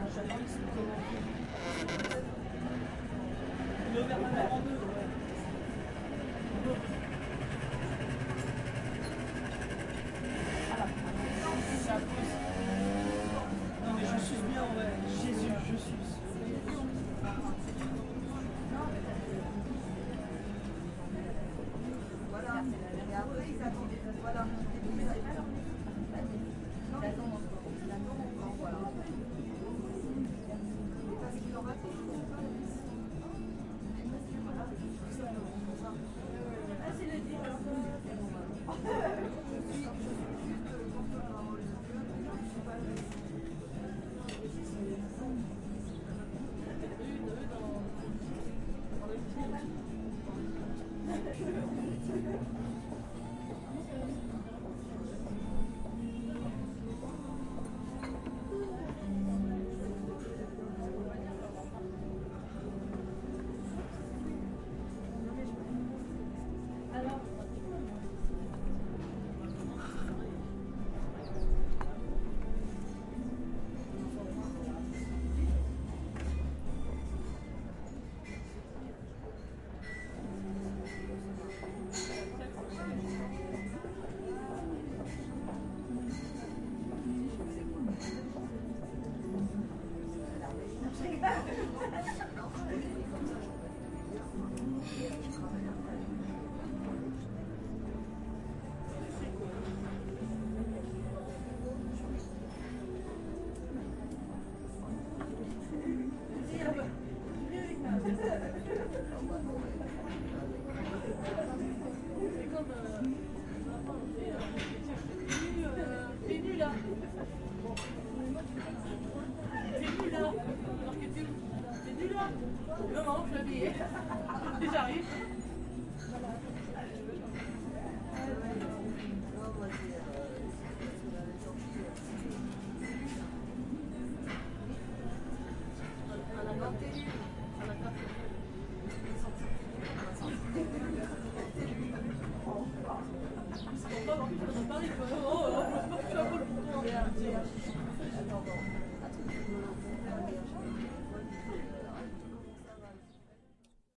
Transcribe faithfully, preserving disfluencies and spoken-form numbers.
J'attends que c'était il est ouvert ma mère en deux, ouais. Ah là, ça pose. Non mais je suis bien, ouais. Jésus, je suis. Voilà. Et après, ils attendaient. Voilà. Ils attendent. Non, ils attendent encore. Ils attendent encore, voilà. Parce qu'ils ont raté. Ah, c'est le dire. Je suis juste contrôleur avant le jeu, donc je ne suis pas alors c'est comme euh, t'es nul là. T'es nul là. Alors que tu t'es nul là. Non, non, je suis habillée. J'arrive. Attends,